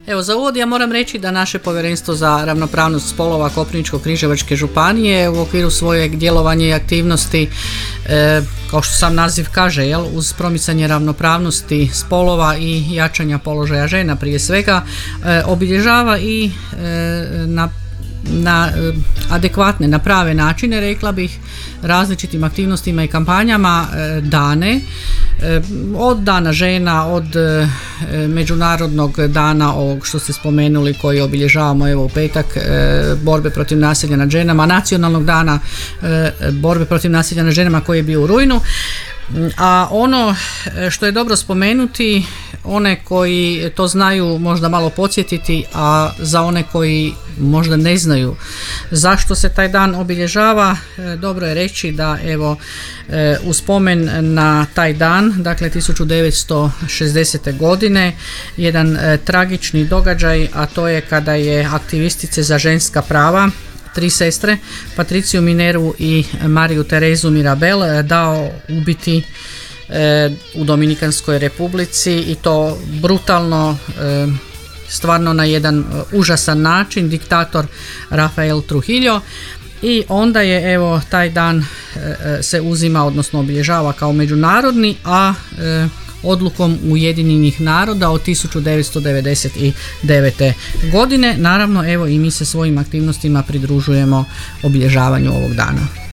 Evo, za uvod ja moram reći da naše Povjerenstvo za ravnopravnost spolova Koprivničko-križevačke županije u okviru svojeg djelovanja i aktivnosti, kao što sam naziv kaže, uz promicanje ravnopravnosti spolova i jačanja položaja žena prije svega, obilježava i na adekvatne, na prave načine, rekla bih, različitim aktivnostima i kampanjama dane, od Dana žena, od Međunarodnog dana ovog što ste spomenuli koji obilježavamo evo u petak, borbe protiv nasilja nad ženama, Nacionalnog dana borbe protiv nasilja nad ženama koji je bio u rujnu. A ono što je dobro spomenuti, one koji to znaju možda malo podsjetiti, a za one koji možda ne znaju zašto se taj dan obilježava, dobro je reći da evo u spomen na taj dan, dakle 1960. godine, jedan tragični događaj, a to je kada je aktivistice za ženska prava, tri sestre, Patriciju Mineru i Mariju Terezu Mirabel, dao ubiti u Dominikanskoj republici, i to brutalno, stvarno na jedan užasan način, diktator Rafael Trujillo. I onda je evo taj dan se uzima, odnosno obilježava kao međunarodni, a odlukom Ujedinjenih naroda od 1999. godine. Naravno, evo i mi se svojim aktivnostima pridružujemo obilježavanju ovog dana.